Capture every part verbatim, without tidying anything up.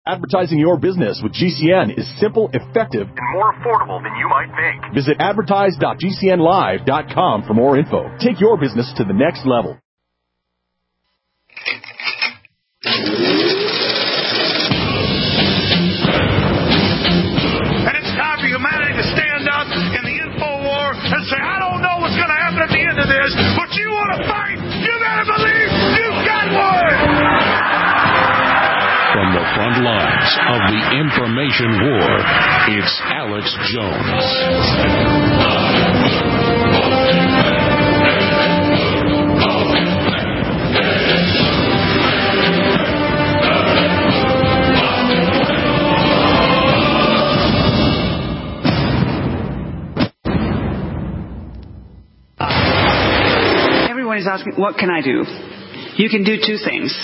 Advertising your business with G C N is simple, effective, and more affordable than you might think. Visit advertise dot g c n live dot com for more info. Take your business to the next level. And it's time for humanity to stand up in the info war and say, I don't know what's going to happen at the end of this, but you want to fight, you better believe you've got one! From the front lines of the information war, it's Alex Jones. Everyone is asking, what can I do? You can do two things.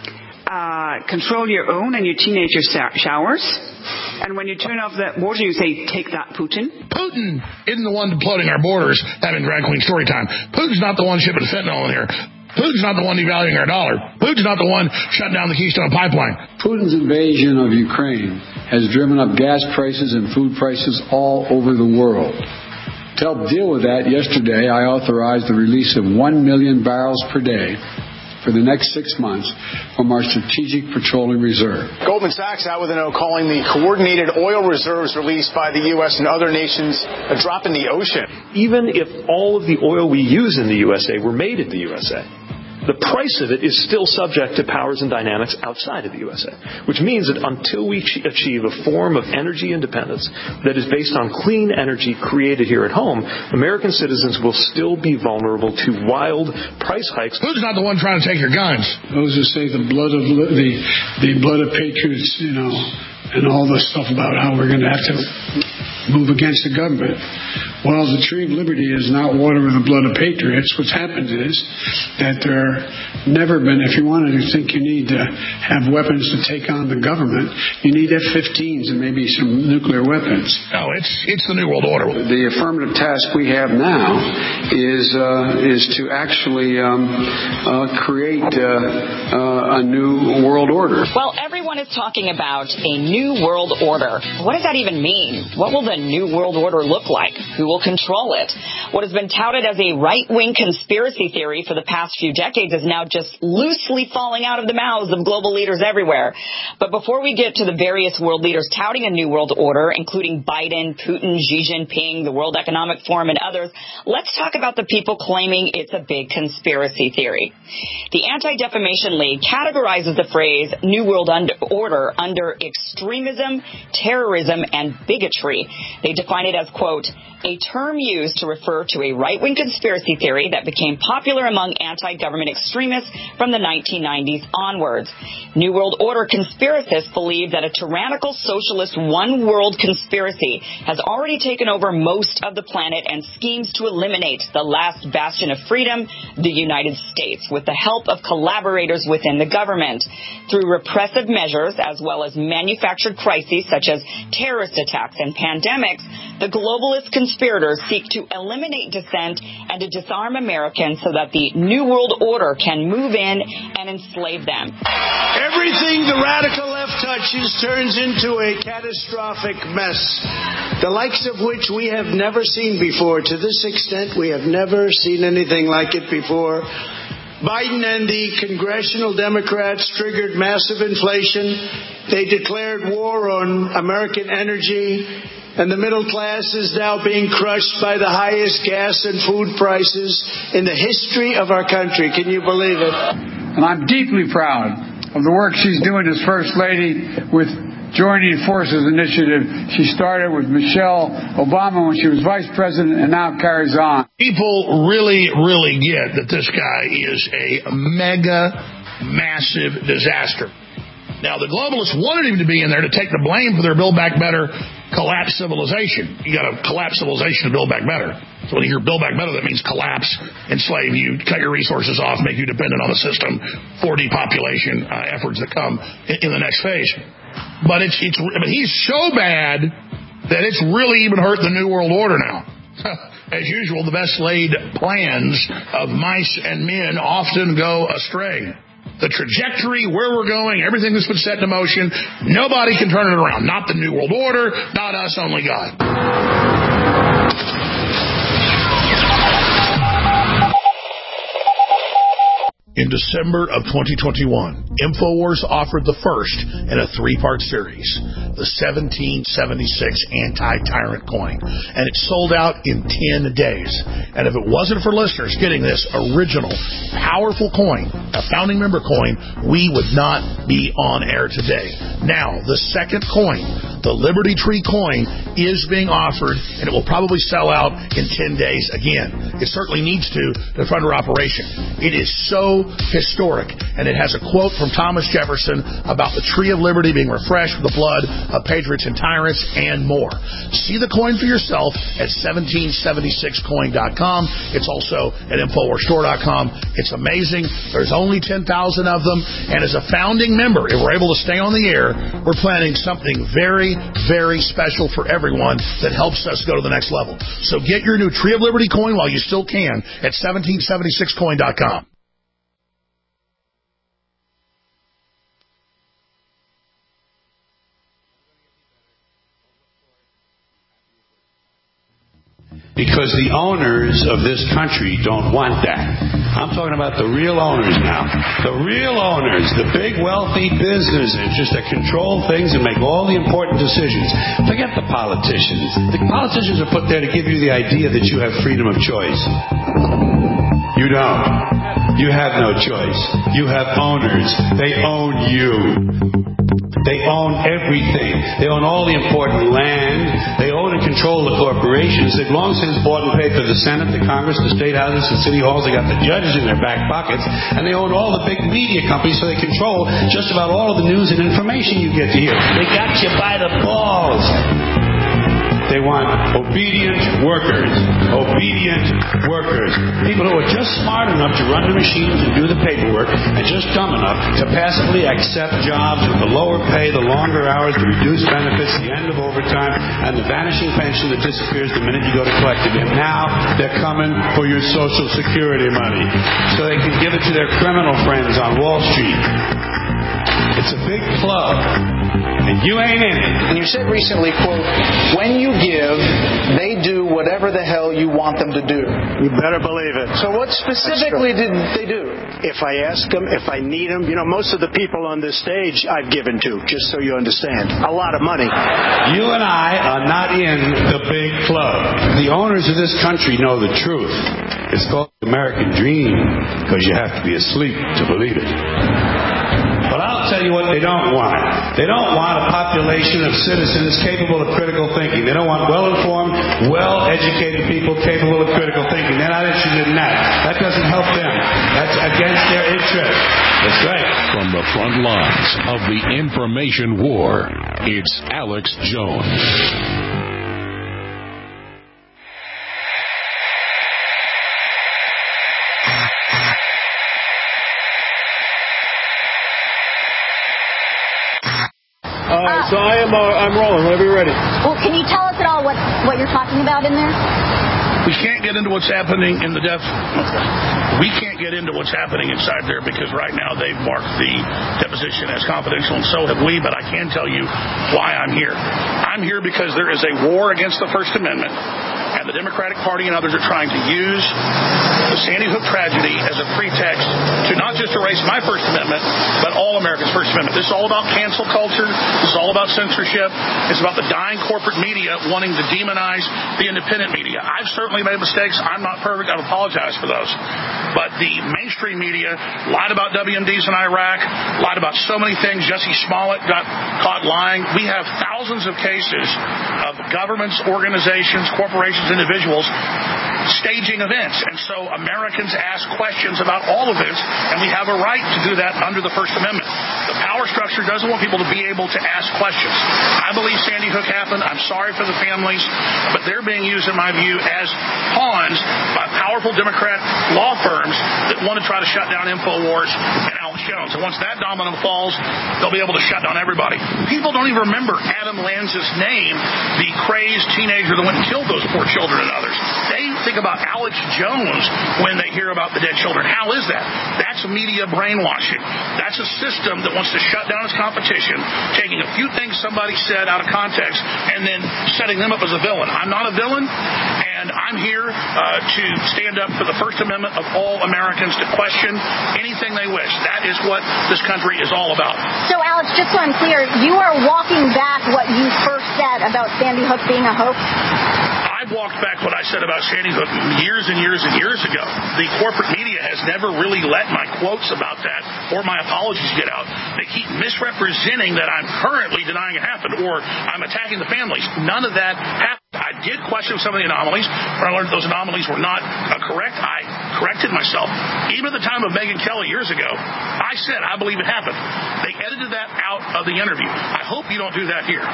Uh, control your own and your teenager showers. And when you turn off the water, you say, take that, Putin. Putin isn't the one flooding our borders having drag queen story time. Putin's not the one shipping fentanyl in here. Putin's not the one devaluing our dollar. Putin's not the one shutting down the Keystone Pipeline. Putin's invasion of Ukraine has driven up gas prices and food prices all over the world. To help deal with that, yesterday I authorized the release of one million barrels per day for the next six months from our Strategic Petroleum Reserve. Goldman Sachs out with a note calling the coordinated oil reserves released by the U S and other nations a drop in the ocean. Even if all of the oil we use in the U S A were made in the U S A, the price of it is still subject to powers and dynamics outside of the U S A, which means that until we achieve a form of energy independence that is based on clean energy created here at home, American citizens will still be vulnerable to wild price hikes. Who's not the one trying to take your guns? Those who say the blood of the the blood of patriots, you know, and all this stuff about how we're going to have to move against the government. Well, the tree of liberty is not water with the blood of patriots. What's happened is that there never been, if you wanted to think you need to have weapons to take on the government, you need F fifteens and maybe some nuclear weapons. No, it's it's the New World Order. The affirmative task we have now is uh, is to actually um, uh, create uh, uh, a new world order. Well, everyone is talking about a new world order. What does that even mean? What will the new world order look like? Who will control it? What has been touted as a right-wing conspiracy theory for the past few decades is now just loosely falling out of the mouths of global leaders everywhere. But before we get to the various world leaders touting a new world order, including Biden, Putin, Xi Jinping, the World Economic Forum, and others, let's talk about the people claiming it's a big conspiracy theory. The Anti-Defamation League categorizes the phrase New World Order under extremism, terrorism, and bigotry. They define it as, quote, a term used to refer to a right-wing conspiracy theory that became popular among anti-government extremists from the nineteen nineties onwards. New World Order conspiracists believe that a tyrannical socialist one-world conspiracy has already taken over most of the planet and schemes to eliminate the last bastion of freedom, the United States, with the help of collaborators within the government. Through repressive measures as well as manufactured crises such as terrorist attacks and pandemics, the globalist conspirators seek to eliminate dissent and to disarm Americans so that the New World Order can move in and enslave them. Everything the radical left touches turns into a catastrophic mess, the likes of which we have never seen before. To this extent, we have never seen anything like it before. Biden and the congressional Democrats triggered massive inflation. They declared war on American energy. And the middle class is now being crushed by the highest gas and food prices in the history of our country. Can you believe it? And I'm deeply proud of the work she's doing as First Lady with Joining Forces Initiative. She started with Michelle Obama when she was Vice President and now carries on. People really, really get that this guy is a mega, massive disaster. Now, the globalists wanted him to be in there to take the blame for their Build Back Better collapse civilization. You got to collapse civilization to build back better. So when you hear build back better, that means collapse, enslave you, cut your resources off, make you dependent on the system for depopulation uh, efforts that come in, in the next phase. But it's it's but he's so bad that it's really even hurt the New World Order now. As usual, the best laid plans of mice and men often go astray. the trajectory, where we're going, everything that's been set into motion. Nobody can turn it around. Not the New World Order, not us, only God. In December of twenty twenty-one, InfoWars offered the first in a three-part series, the seventeen seventy-six Anti-Tyrant Coin, and it sold out in ten days. And if it wasn't for listeners getting this original, powerful coin, a founding member coin, we would not be on air today. Now, the second coin, the Liberty Tree coin, is being offered, and it will probably sell out in ten days again. It certainly needs to to fund our operation. It is so historic, and it has a quote from Thomas Jefferson about the tree of liberty being refreshed with the blood of patriots and tyrants, and more. See the coin for yourself at seventeen seventy-six coin dot com. It's also at infowars store dot com. It's amazing. There's only ten thousand of them, and as a founding member, if we're able to stay on the air, we're planning something very, very special for everyone that helps us go to the next level. So get your new Tree of Liberty coin while you still can at seventeen seventy-six coin dot com. Because the owners of this country don't want that. I'm talking about the real owners now. The real owners, the big wealthy business interests that control things and make all the important decisions. Forget the politicians. The politicians are put there to give you the idea that you have freedom of choice. You don't. You have no choice. You have owners. They own you. They own everything. They own all the important land. They own and control the corporations. They've long since bought and paid for the Senate, the Congress, the state houses, the city halls. They got the judges in their back pockets. And they own all the big media companies, so they control just about all of the news and information you get to hear. They got you by the balls. They want obedient workers. Obedient workers. People who are just smart enough to run the machines and do the paperwork, and just dumb enough to passively accept jobs with the lower pay, the longer hours, the reduced benefits, the end of overtime, and the vanishing pension that disappears the minute you go to collect it. And now they're coming for your Social Security money so they can give it to their criminal friends on Wall Street. It's a big club, and you ain't in it. And you said recently, quote, when you give, they do whatever the hell you want them to do. You better believe it. So what specifically did they do? If I ask them, if I need them, you know, most of the people on this stage I've given to, just so you understand. A lot of money. You and I are not in the big club. The owners of this country know the truth. It's called the American dream, because you have to be asleep to believe it. But I'll tell you what they don't want. They don't want a population of citizens capable of critical thinking. They don't want well-informed, well-educated people capable of critical thinking. They're not interested in that. That doesn't help them. That's against their interest. That's right. From the front lines of the information war, it's Alex Jones. All right, uh, so I am. Uh, I'm rolling. Whenever you're ready. Well, can you tell us at all what what you're talking about in there? We can't get into what's happening in the death. We can't get into what's happening inside there because right now they've marked the deposition as confidential, and so have we. But I can tell you why I'm here. I'm here because there is a war against the First Amendment, and the Democratic Party and others are trying to use the Sandy Hook tragedy as a pretext to not just erase my First Amendment, but all Americans' First Amendment. This is all about cancel culture. This is all about censorship. It's about the dying corporate media wanting to demonize the independent media. I've certainly made mistakes. I'm not perfect. I apologize for those. But the mainstream media lied about W M Ds in Iraq, lied about so many things. Jussie Smollett got caught lying. We have thousands of cases of governments, organizations, corporations, individuals staging events. And so Americans ask questions about all events, and we have a right to do that under the First Amendment. The power structure doesn't want people to be able to ask questions. I believe Sandy Hook happened. I'm sorry for the families, but they're being used, in my view, as pawns by powerful Democrat law firms that want to try to shut down InfoWars and Alex Jones. And once that domino falls, they'll be able to shut down everybody. People don't even remember Adam Lanza's name, the crazed teenager that went and killed those poor children and others. They think about Alex Jones when they hear about the dead children. How is that? That's media brainwashing. That's a system that wants to shut down its competition, taking a few things somebody said out of context and then setting them up as a villain. I'm not a villain, and I'm here uh, to stand up for the First Amendment of all Americans to question anything they wish. That is what this country is all about. So, Alex, just so I'm clear, you are walking back what you first said about Sandy Hook being a hoax? I've walked back what I said about Sandy Hook years and years and years ago. The corporate media has never really let my quotes about that or my apologies get out. They keep misrepresenting that I'm currently denying it happened or I'm attacking the families. None of that happened. I did question some of the anomalies. When I learned those anomalies were not uh, correct, I corrected myself. Even at the time of Megyn Kelly years ago, I said, I believe it happened. They edited that out of the interview. I hope you don't do that here.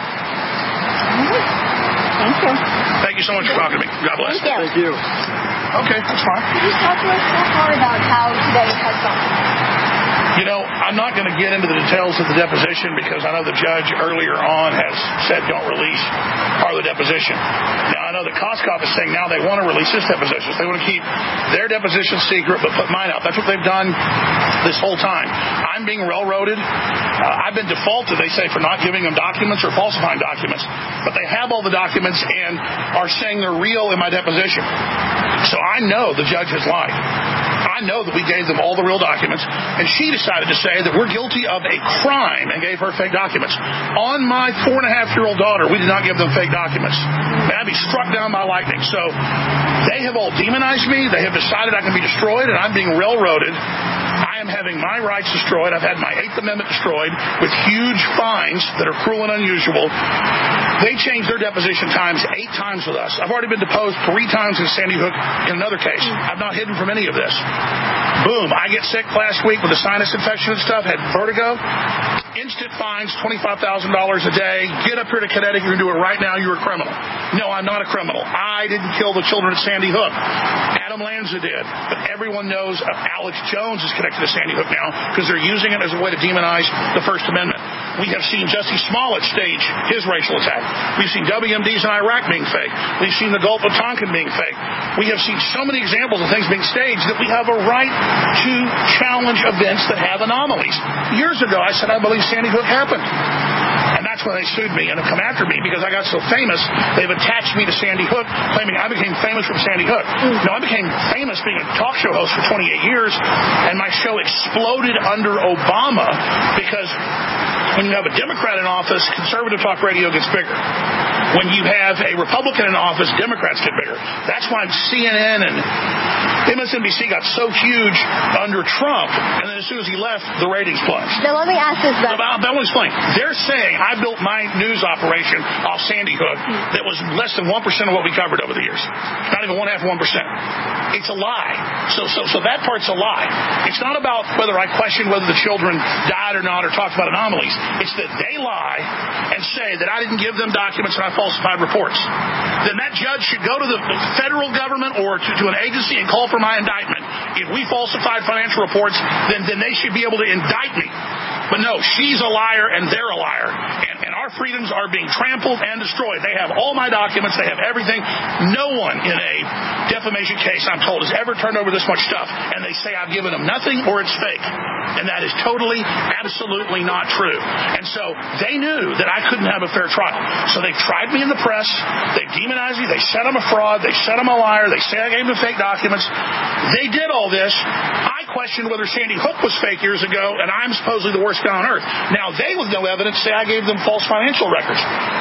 Thank you. Thank you so much for talking to me. God bless. Thank you. Thank you. Okay, that's fine. Could you talk to us more about how today has gone? You know, I'm not going to get into the details of the deposition because I know the judge earlier on has said don't release part of the deposition. Now, I know the Koskoff is saying now they want to release his depositions. They want to keep their deposition secret but put mine out. That's what they've done this whole time. I'm being railroaded. Uh, I've been defaulted, they say, for not giving them documents or falsifying documents. But they have all the documents and are saying they're real in my deposition. So I know the judge has lied. I know that we gave them all the real documents, and she decided to say that we're guilty of a crime and gave her fake documents. On my four-and-a-half-year-old daughter, we did not give them fake documents. I'd be struck down by lightning. So they have all demonized me. They have decided I can be destroyed, and I'm being railroaded. I am having my rights destroyed. I've had my Eighth Amendment destroyed with huge fines that are cruel and unusual. They changed their deposition times eight times with us. I've already been deposed three times in Sandy Hook in another case. I've not hidden from any of this. Boom, I get sick last week with a sinus infection and stuff, had vertigo. Instant fines, twenty-five thousand dollars a day. Get up here to Connecticut, you can do it right now, you're a criminal. No, I'm not a criminal. I didn't kill the children at Sandy Hook. Adam Lanza did. But everyone knows Alex Jones is connected to Sandy Hook now because they're using it as a way to demonize the First Amendment. We have seen Jussie Smollett stage his racial attack. We've seen W M Ds in Iraq being fake. We've seen the Gulf of Tonkin being fake. We have seen so many examples of things being staged that we have a right to challenge events that have anomalies. Years ago, I said I believe Sandy Hook happened. And that's when they sued me and have come after me because I got so famous, they've attached me to Sandy Hook, claiming I became famous from Sandy Hook. No, I became famous being a talk show host for twenty-eight years, and my show exploded under Obama because when you have a Democrat in office, conservative talk radio gets bigger. When you have a Republican in office, Democrats get bigger. That's why C N N and M S N B C got so huge under Trump, and then as soon as he left, the ratings plunged. Now, let me ask this back. I'll, I'll explain. They're saying I built my news operation off Sandy Hook that was less than one percent of what we covered over the years. Not even one half of one percent. It's a lie. So, so, so that part's a lie. It's not about whether I question whether the children died or not or talked about anomalies. It's that they lie and say that I didn't give them documents and I falsified reports. Then that judge should go to the federal government or to, to an agency and call for my indictment. If we falsified financial reports, then, then they should be able to indict me. But no, she's a liar and they're a liar. And, and our freedoms are being trampled and destroyed. They have all my documents. They have everything. No one in a defamation case, I'm told, has ever turned over this much stuff. And they say I've given them nothing or it's fake. And that is totally, absolutely not true. And so they knew that I couldn't have a fair trial. So they tried me in the press. They demonized me. They said I'm a fraud. They said I'm a liar. They say I gave them fake documents. They did all this. I questioned whether Sandy Hook was fake years ago, and I'm supposedly the worst guy on earth. Now they, with no evidence, say I gave them false financial records.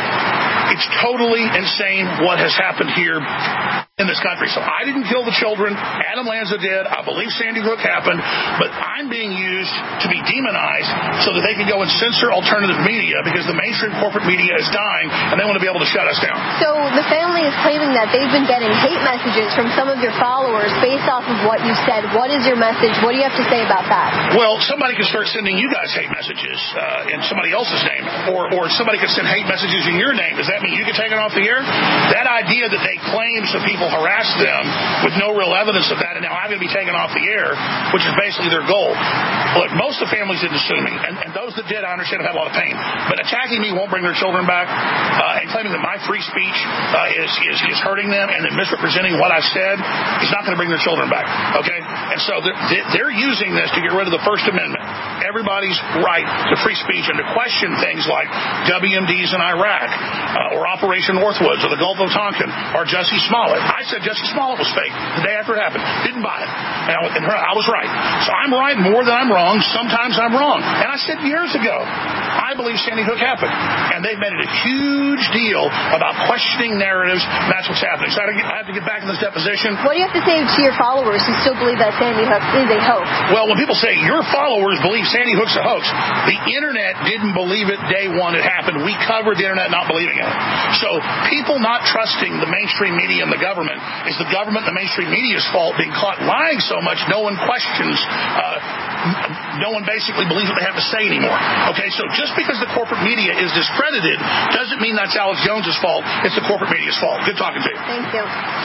It's totally insane what has happened here in this country. So I didn't kill the children. Adam Lanza did. I believe Sandy Hook happened. But I'm being used to be demonized so that they can go and censor alternative media because the mainstream corporate media is dying and they want to be able to shut us down. So the family is claiming that they've been getting hate messages from some of your followers based off of what you said. What is your message? What do you have to say about that? Well, somebody could start sending you guys hate messages uh, in somebody else's name. Or, or somebody could send hate messages in your name. Does that mean you get taken off the air? That idea that they claim some people harass them with no real evidence of that, and now I'm going to be taken off the air, which is basically their goal. Look, most of the families didn't sue me, and, and those that did, I understand, have had a lot of pain. But attacking me won't bring their children back, uh, and claiming that my free speech uh, is is, is, is hurting them and then misrepresenting what I said is not going to bring their children back, okay? And so they're, they're using this to get rid of the First Amendment, everybody's right to free speech, and to question things like W M Ds in Iraq uh, or Operation Northwoods or the Gulf of Tonkin or Jussie Smollett. I said Jussie Smollett was fake the day after it happened. Didn't buy it. And I, and I was right. So I'm right more than I'm wrong. Sometimes I'm wrong. And I said years ago, I believe Sandy Hook happened. And they've made it a huge deal about questioning narratives, and that's what's happening. So I have to get, I have to get back in this deposition. What do you have to say to your followers who still believe that Sandy Hook is a hoax? Well, when people say your followers believe Sandy Hook's a hoax, the internet didn't believe it day one it happened. We covered the internet not believing it. So people not trusting the mainstream media and the government is the government and the mainstream media's fault, being caught lying so much no one questions, uh, no one basically believes what they have to say anymore. Okay, so just because the corporate media is discredited doesn't mean that's Alex Jones's fault. It's the corporate media's fault. Good talking to you. Thank you.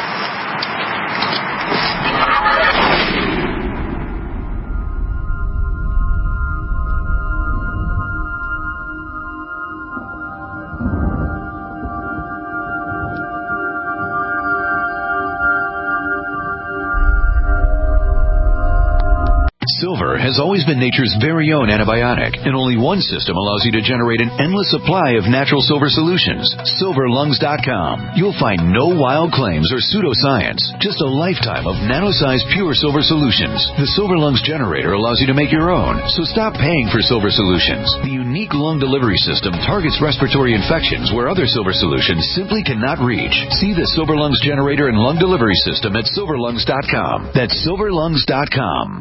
Silver has always been nature's very own antibiotic, and only one system allows you to generate an endless supply of natural silver solutions. silver lungs dot com. You'll find no wild claims or pseudoscience, just a lifetime of nano-sized pure silver solutions. The Silver Lungs generator allows you to make your own, so stop paying for silver solutions. The unique lung delivery system targets respiratory infections where other silver solutions simply cannot reach. See the Silver Lungs generator and lung delivery system at silver lungs dot com. That's silver lungs dot com.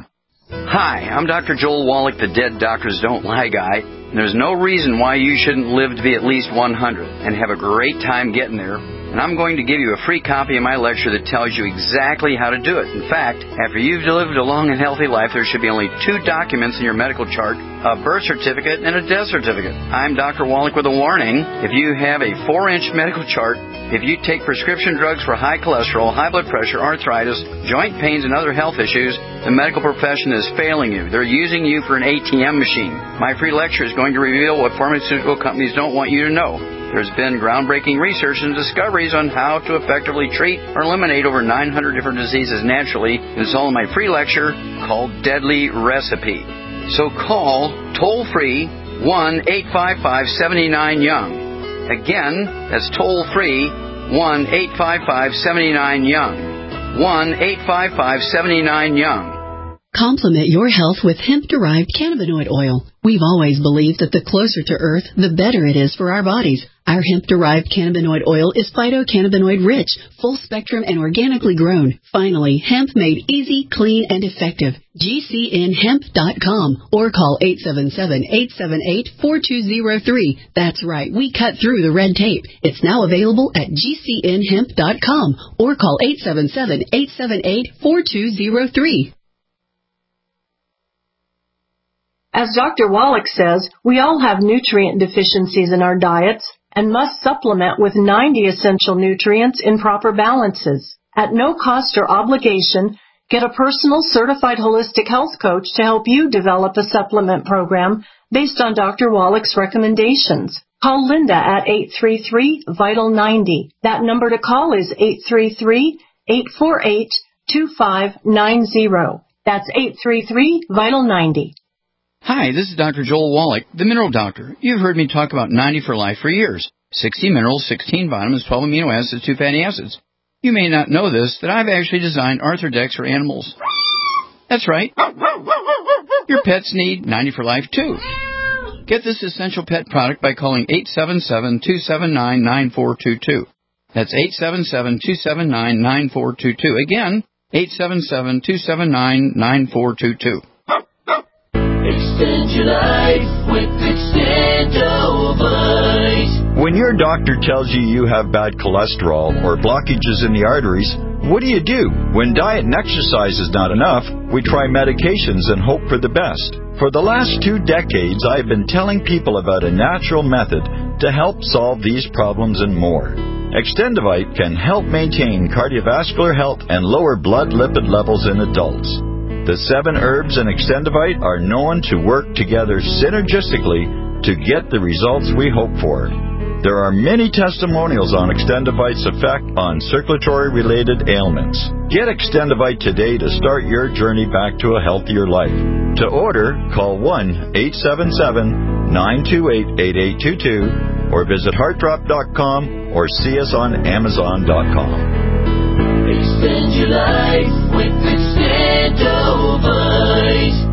Hi, I'm Doctor Joel Wallach, the Dead Doctors Don't Lie guy. And there's no reason why you shouldn't live to be at least one hundred and have a great time getting there. And I'm going to give you a free copy of my lecture that tells you exactly how to do it. In fact, after you've lived a long and healthy life, there should be only two documents in your medical chart, a birth certificate and a death certificate. I'm Doctor Wallach with a warning. If you have a four-inch medical chart, if you take prescription drugs for high cholesterol, high blood pressure, arthritis, joint pains, and other health issues, the medical profession is failing you. They're using you for an A T M machine. My free lecture is going to reveal what pharmaceutical companies don't want you to know. There's been groundbreaking research and discoveries on how to effectively treat or eliminate over nine hundred different diseases naturally. And it's all in my free lecture called Deadly Recipe. So call toll-free one eight five five, seven nine, young. Again, that's toll-free one eight five five, seven nine, young. one eight five five, seven nine, young. Complement your health with hemp-derived cannabinoid oil. We've always believed that the closer to Earth, the better it is for our bodies. Our hemp-derived cannabinoid oil is phytocannabinoid rich, full-spectrum, and organically grown. Finally, hemp made easy, clean, and effective. G C N hemp dot com or call eight seven seven, eight seven eight, four two zero three. That's right, we cut through the red tape. It's now available at G C N hemp dot com or call eight seven seven, eight seven eight, four two zero three. As Doctor Wallach says, we all have nutrient deficiencies in our diets and must supplement with ninety essential nutrients in proper balances. At no cost or obligation, get a personal certified holistic health coach to help you develop a supplement program based on Doctor Wallach's recommendations. Call Linda at eight three three, vital ninety. That number to call is eight three three, eight four eight, two five nine zero. That's eight three three, vital ninety. Hi, this is Doctor Joel Wallach, the Mineral Doctor. You've heard me talk about ninety for Life for years. sixty minerals, sixteen vitamins, twelve amino acids, two fatty acids. You may not know this, that I've actually designed Arthrodex for animals. That's right. Your pets need ninety for Life too. Get this essential pet product by calling eight seven seven, two seven nine, nine four two two. That's eight seven seven, two seven nine, nine four two two. Again, eight seven seven, two seven nine, nine four two two. Extend your life with Extendovite. When your doctor tells you you have bad cholesterol or blockages in the arteries, what do you do? When diet and exercise is not enough, we try medications and hope for the best. For the last two decades, I've been telling people about a natural method to help solve these problems and more. Extendovite can help maintain cardiovascular health and lower blood lipid levels in adults. The seven herbs in Extendovite are known to work together synergistically to get the results we hope for. There are many testimonials on Extendivite's effect on circulatory-related ailments. Get Extendivite today to start your journey back to a healthier life. To order, call one eight seven seven, nine two eight, eight eight two two or visit heart drop dot com or see us on amazon dot com. Extend your life with Extendivite.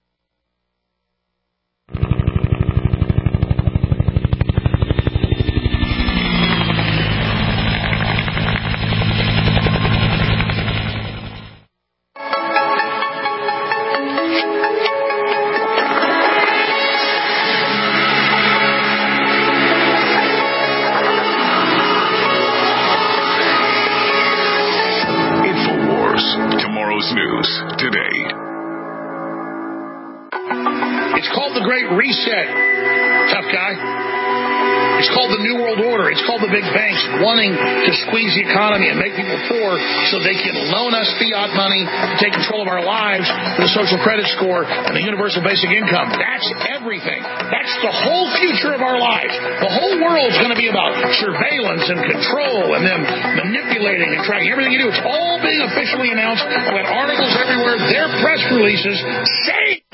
News today. It's called the Great Reset, tough guy. It's called the New World Order. It's called the big banks wanting to squeeze the economy and make people poor so they can loan us fiat money to take control of our lives with the social credit score and the universal basic income. That's everything. That's the whole future of our lives. The whole world's going to be about surveillance and control and them manipulating and tracking everything you do. It's all being officially announced. I've got articles everywhere. Their press releases say.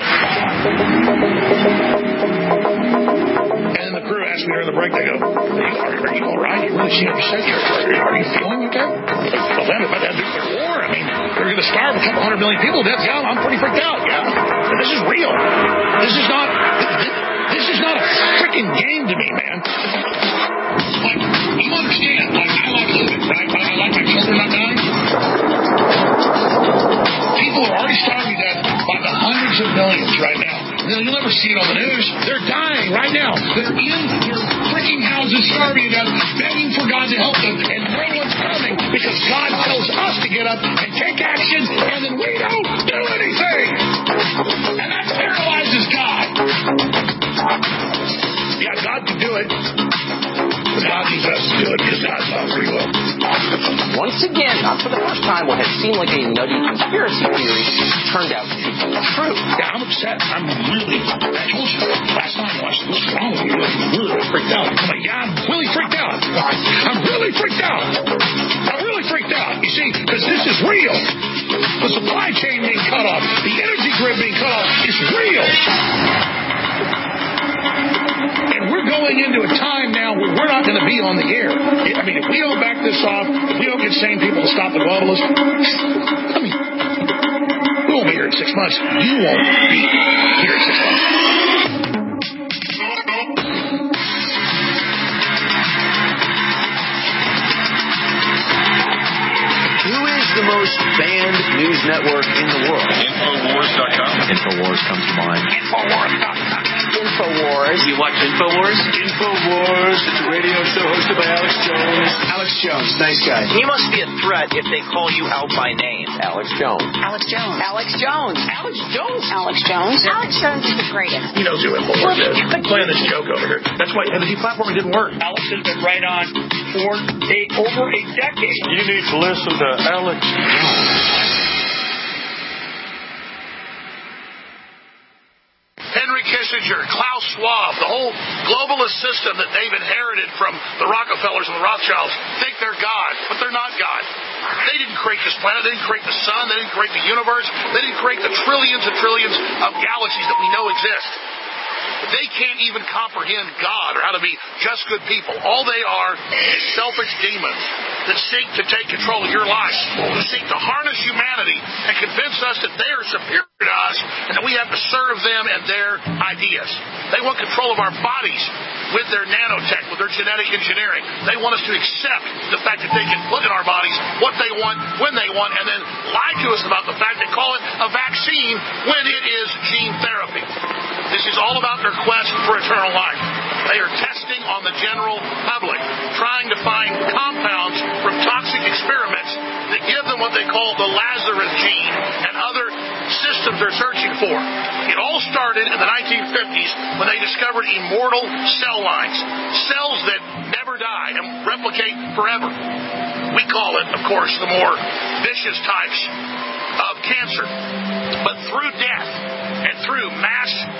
Me during the break, they go, are, are you all right? You really seem upset. Are, are you feeling okay? Well, then, about that nuclear war, I mean, they're going to starve a couple hundred million people to death. Yeah, I'm pretty freaked out. Yeah, but this is real. This is not. This is not a freaking game to me, man. Like, you understand? Like, I like living, right? Like, I like my children not dying. People are already starving to death by the hundreds of millions right now. You'll never see it on the news. They're dying right now. They're in their freaking houses starving to death, begging for God to help them, and no one's coming because God tells us to get up and take action, and then we don't do anything. And that paralyzes God. Yeah, God can do it. But God needs us to do it because God's not free will. Once again, not for the first time, what had seemed like a nutty conspiracy theory turned out to be true. Yeah, I'm upset. I'm really, I told you last night I watched What's Wrong With You. I'm really freaked out. I'm like, yeah, I'm really freaked out. I'm really freaked out. I'm really freaked out. You see, because this is real. The supply chain being cut off, the energy grid being cut off is real. And we're going into a time now where we're not going to be on the air. I mean, if we don't back this off, if we don't get sane people to stop the globalists, I mean, we won't be here in six months. You won't be here in six months. Who is the most banned news network in the world? Infowars dot com. Infowars comes to mind. Infowars dot com. Infowars. You watch Infowars? Infowars. It's a radio show hosted by Alex Jones. Alex Jones, nice guy. He must be a threat if they call you out by name. Alex Jones. Alex Jones. Alex Jones. Alex Jones. Alex Jones. Alex Jones is the greatest. He knows who Infowars is. I'm playing this joke over here. That's why the deplatforming didn't work. Alex has been right on for a, over a decade. You need to listen to Alex Jones. Henry Kissinger, Klaus Schwab, the whole globalist system that they've inherited from the Rockefellers and the Rothschilds think they're God, but they're not God. They didn't create this planet. They didn't create the sun. They didn't create the universe. They didn't create the trillions and trillions of galaxies that we know exist. They can't even comprehend God or how to be just good people. All they are is selfish demons that seek to take control of your life, that seek to harness humanity and convince us that they are superior to us and that we have to serve them and their ideas. They want control of our bodies with their nanotech, with their genetic engineering. They want us to accept the fact that they can put in our bodies what they want, when they want, and then lie to us about the fact they call it a vaccine when it is gene therapy. This is all about their quest for eternal life. They are testing on the general public, trying to find compounds from toxic experiments that give them what they call the Lazarus gene and other systems they're searching for. It all started in the nineteen fifties when they discovered immortal cell lines, cells that never die and replicate forever. We call it, of course, the more vicious types of cancer. But through death and through mass experimentation,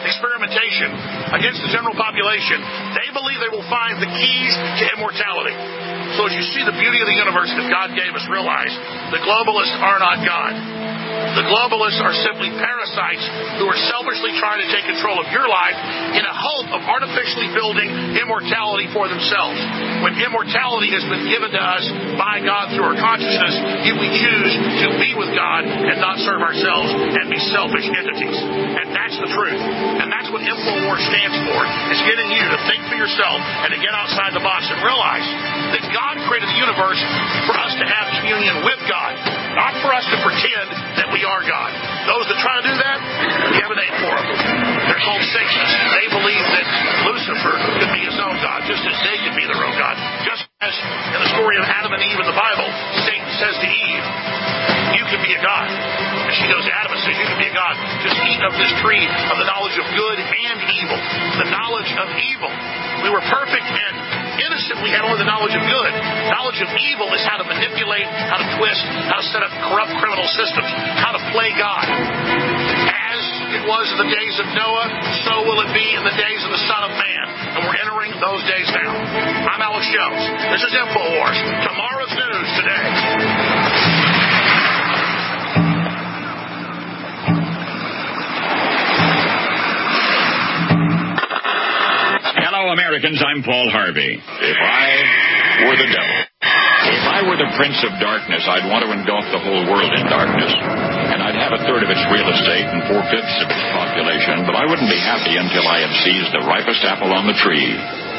experimentation against the general population, they believe they will find the keys to immortality. So as you see the beauty of the universe that God gave us, realize the globalists are not God. The globalists are simply parasites who are selfishly trying to take control of your life in a hope of artificially building immortality for themselves. When immortality has been given to us by God through our consciousness, if we choose to be with God and not serve ourselves and be selfish entities. And that's the truth. And that's what InfoWars stands for, is getting you to think for yourself and to get outside the box and realize that God created the universe for us to have communion with God, not for us to pretend that we are God. Those that try to do that, we have a name for them. They're called Satanists. They believe that Lucifer could be his own God, just as they could be their own God. Just as in the story of Adam and Eve in the Bible, Satan says to Eve, you can be a God. And she goes to Adam and says, you can be a God. Just eat of this tree of the knowledge of good and evil. The knowledge of evil. We were perfect and innocent. We had only the knowledge of good. Knowledge of evil is how to manipulate, how to twist, how to set up corrupt criminal systems, how to play God. As it was in the days of Noah, so will it be in the days of the Son of Man. And we're entering those days now. I'm Alex Jones. This is InfoWars. Tomorrow's news today. Hello, Americans. I'm Paul Harvey. If I were the devil, if I were the prince of darkness, I'd want to engulf the whole world in darkness. And I'd have a third of its real estate and four-fifths of its population, but I wouldn't be happy until I had seized the ripest apple on the tree.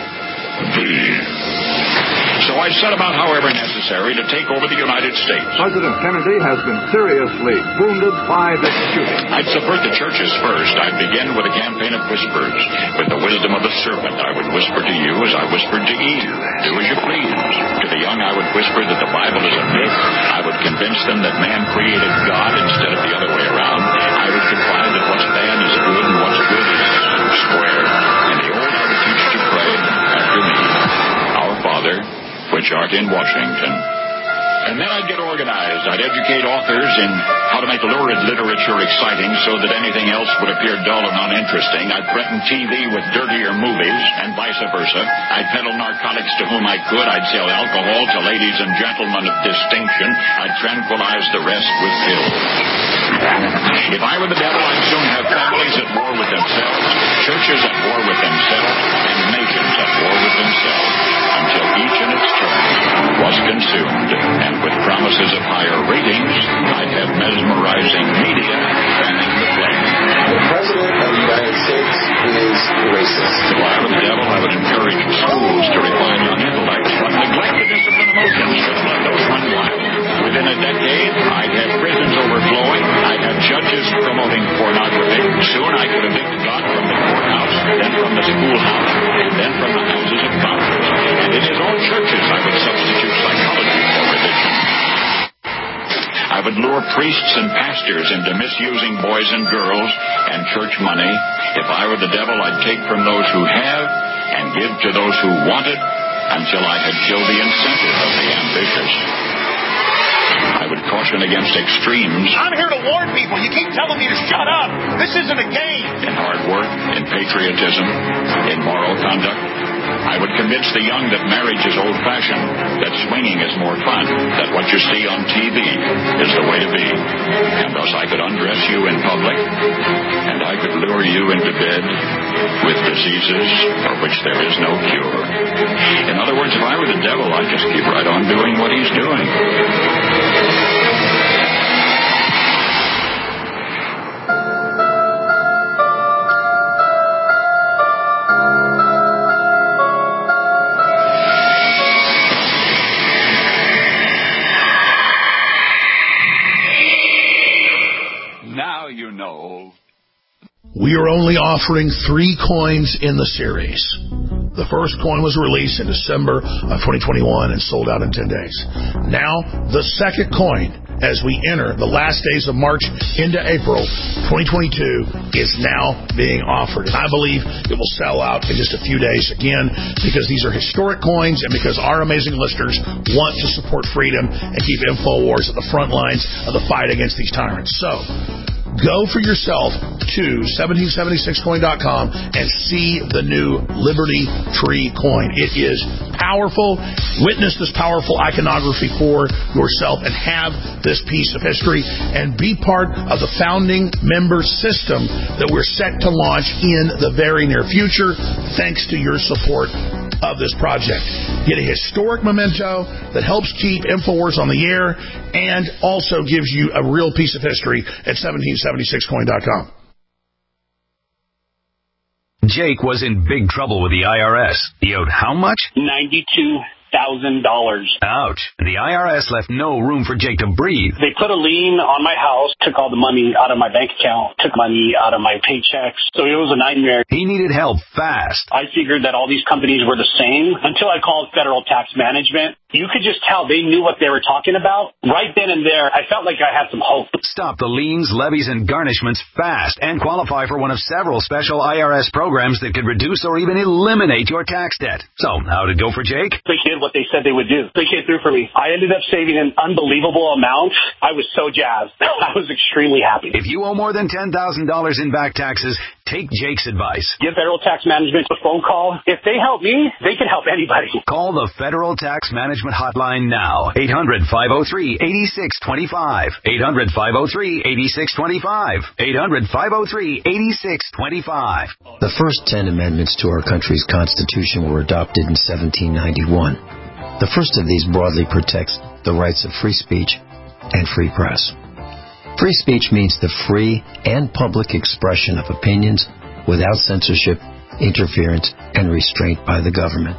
So I set about, however necessary, to take over the United States. President Kennedy has been seriously wounded by this shooting. I'd subvert the churches first. I'd begin with a campaign of whispers. With the wisdom of the serpent, I would whisper to you as I whispered to Eve. Do as you please. To the young, I would whisper that the Bible is a myth. I would convince them that man created God instead of the other way around. I would confide that what's bad is good and what's good is square. And the old, I would teach to pray after me. Our Father, which art in Washington. And then I'd get organized. I'd educate authors in how to make lurid literature exciting so that anything else would appear dull and uninteresting. I'd threaten T V with dirtier movies and vice versa. I'd peddle narcotics to whom I could. I'd sell alcohol to ladies and gentlemen of distinction. I'd tranquilize the rest with pills. If I were the devil, I'd soon have families at war with themselves, churches at war with themselves, and nations at war with themselves, until each in its turn was consumed. And with promises of higher ratings, I'd have mesmerizing media fanning the flame. The President of the United States is racist. If I were the devil, I would encourage schools to refine young intellects, but neglect the discipline emotions to let those run wild. Within a decade, I'd have prisons overflowing. I'd have judges promoting pornography. Soon I could evict God from the courthouse, then from the schoolhouse, and then from the houses of Congress. And in his own churches, I would substitute psychology for religion. I would lure priests and pastors into misusing boys and girls and church money. If I were the devil, I'd take from those who have and give to those who want it until I had killed the incentive of the ambitious. I would caution against extremes. I'm here to warn people. You keep telling me to shut up. This isn't a game. In hard work, in patriotism, in moral conduct. I would convince the young that marriage is old-fashioned, that swinging is more fun, that what you see on T V is the way to be. And thus I could undress you in public, and I could lure you into bed with diseases for which there is no cure. In other words, if I were the devil, I'd just keep right on doing what he's doing. We are only offering three coins in the series. The first coin was released in December of twenty twenty-one and sold out in ten days. Now, the second coin, as we enter the last days of March into April twenty twenty-two, is now being offered. And I believe it will sell out in just a few days again, because these are historic coins and because our amazing listeners want to support freedom and keep InfoWars at the front lines of the fight against these tyrants. So, Go for yourself to seventeen seventy-six coin dot com and see the new Liberty Tree coin. It is powerful. Witness this powerful iconography for yourself and have this piece of history and be part of the founding member system that we're set to launch in the very near future, thanks to your support of this project. Get a historic memento that helps keep InfoWars on the air and also gives you a real piece of history at seventeen seventy-six coin dot com. Jake was in big trouble with the I R S. He owed how much? ninety-two thousand dollars. Ouch. The I R S left no room for Jake to breathe. They put a lien on my house, took all the money out of my bank account, took money out of my paychecks. So it was a nightmare. He needed help fast. I figured that all these companies were the same until I called Federal Tax Management. You could just tell they knew what they were talking about. Right then and there, I felt like I had some hope. Stop the liens, levies, and garnishments fast and qualify for one of several special I R S programs that could reduce or even eliminate your tax debt. So, how'd it go for Jake? They did what they said they would do. They came through for me. I ended up saving an unbelievable amount. I was so jazzed. I was extremely happy. If you owe more than ten thousand dollars in back taxes, take Jake's advice. Give Federal Tax Management a phone call. If they help me, they can help anybody. Call the Federal Tax Management hotline now. eight hundred, five oh three, eight six two five. eight hundred, five oh three, eight six two five. eight hundred, five oh three, eight six two five. The first ten amendments to our country's Constitution were adopted in seventeen ninety-one. The first of these broadly protects the rights of free speech and free press. Free speech means the free and public expression of opinions without censorship, interference, and restraint by the government.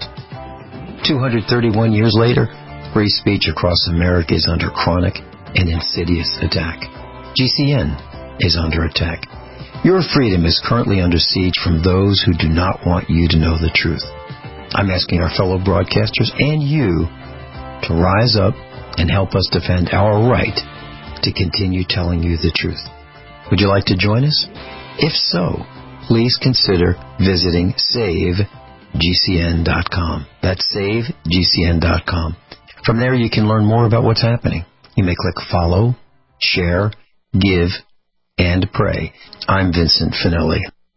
two hundred thirty-one years later, free speech across America is under chronic and insidious attack. G C N is under attack. Your freedom is currently under siege from those who do not want you to know the truth. I'm asking our fellow broadcasters and you to rise up and help us defend our right to continue telling you the truth. Would you like to join us? If so, please consider visiting save G C N dot com. That's save G C N dot com. From there, you can learn more about what's happening. You may click follow, share, give, and pray. I'm Vincent Finelli.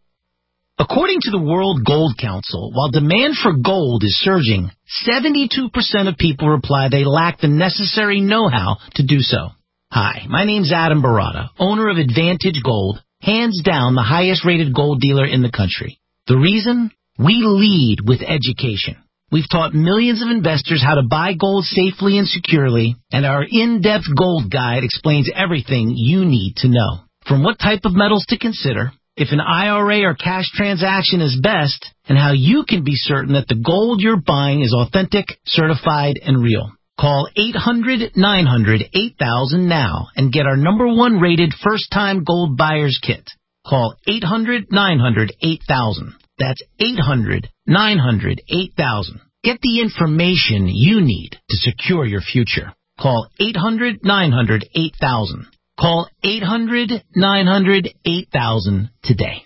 According to the World Gold Council, while demand for gold is surging, seventy-two percent of people reply they lack the necessary know-how to do so. Hi, my name's Adam Barata, owner of Advantage Gold, hands down the highest-rated gold dealer in the country. The reason? We lead with education. We've taught millions of investors how to buy gold safely and securely, and our in-depth gold guide explains everything you need to know. From what type of metals to consider, if an I R A or cash transaction is best, and how you can be certain that the gold you're buying is authentic, certified, and real. Call eight hundred, nine hundred, eight thousand now and get our number one rated first-time gold buyer's kit. Call eight hundred, nine hundred, eight thousand. That's eight hundred, nine hundred, eight thousand. Get the information you need to secure your future. Call eight hundred, nine hundred, eight thousand. Call eight hundred, nine hundred, eight thousand today.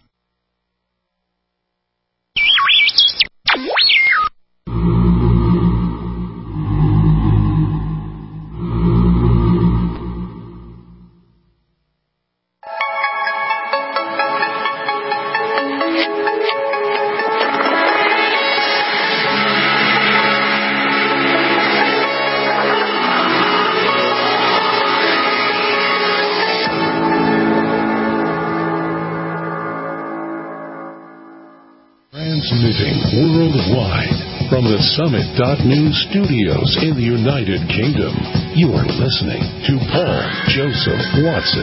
Transmitting worldwide from the Summit dot News studios in the United Kingdom. You are listening to Paul Joseph Watson.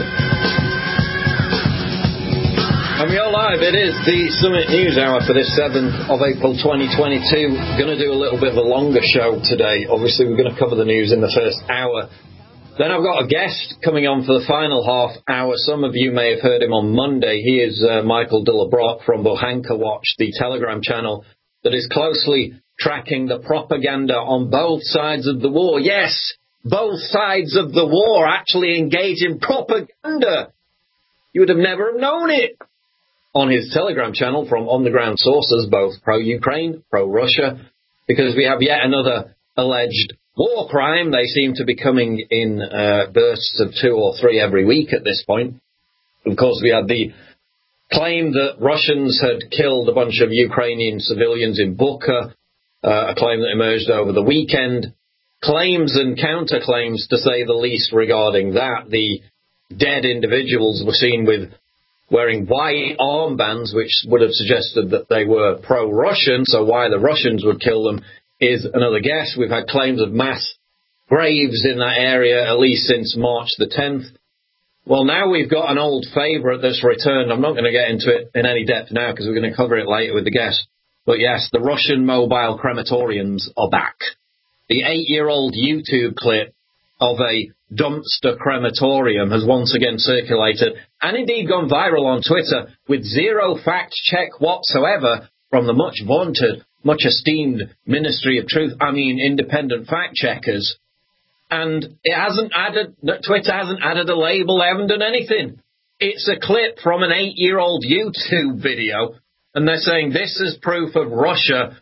And we are live. It is the Summit News Hour for this seventh of April twenty twenty-two. Going to do a little bit of a longer show today. Obviously, we're going to cover the news in the first hour. Then I've got a guest coming on for the final half hour. Some of you may have heard him on Monday. He is uh, Michael Dillabrock from Bohanka Watch, the Telegram channel that is closely tracking the propaganda on both sides of the war. Yes, both sides of the war actually engage in propaganda. You would have never known it. On his Telegram channel from on-the-ground sources, both pro-Ukraine, pro-Russia, because we have yet another alleged war crime. They seem to be coming in uh, bursts of two or three every week at this point. Of course, we had the claim that Russians had killed a bunch of Ukrainian civilians in Bucha, uh, a claim that emerged over the weekend. Claims and counterclaims, to say the least, regarding that. The dead individuals were seen with wearing white armbands, which would have suggested that they were pro-Russian, so why the Russians would kill them is another guess. We've had claims of mass graves in that area at least since March the tenth. Well, now we've got an old favourite that's returned. I'm not going to get into it in any depth now because we're going to cover it later with the guest. But yes, the Russian mobile crematoriums are back. The eight-year-old YouTube clip of a dumpster crematorium has once again circulated and indeed gone viral on Twitter with zero fact check whatsoever from the much vaunted, much esteemed Ministry of Truth, I mean independent fact checkers. And it hasn't added, Twitter hasn't added a label, they haven't done anything. It's a clip from an eight-year-old YouTube video, and they're saying this is proof of Russia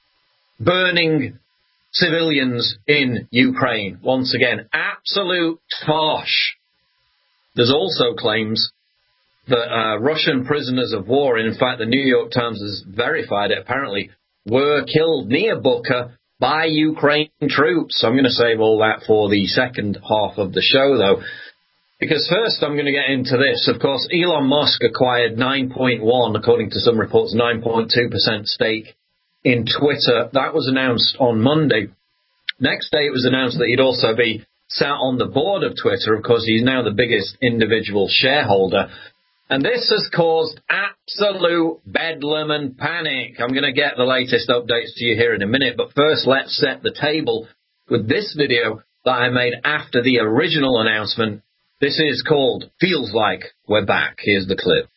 burning civilians in Ukraine. Once again, absolute tosh. There's also claims that uh, Russian prisoners of war, and in fact the New York Times has verified it apparently, were killed near Bucha by Ukraine troops. I'm going to save all that for the second half of the show, though, because first I'm going to get into this. Of course, Elon Musk acquired nine point one, according to some reports, nine point two percent stake in Twitter. That was announced on Monday. Next day it was announced that he'd also be sat on the board of Twitter. Of course, he's now the biggest individual shareholder. And this has caused absolute bedlam and panic. I'm going to get the latest updates to you here in a minute, but first let's set the table with this video that I made after the original announcement. This is called Feels Like We're Back. Here's the clip.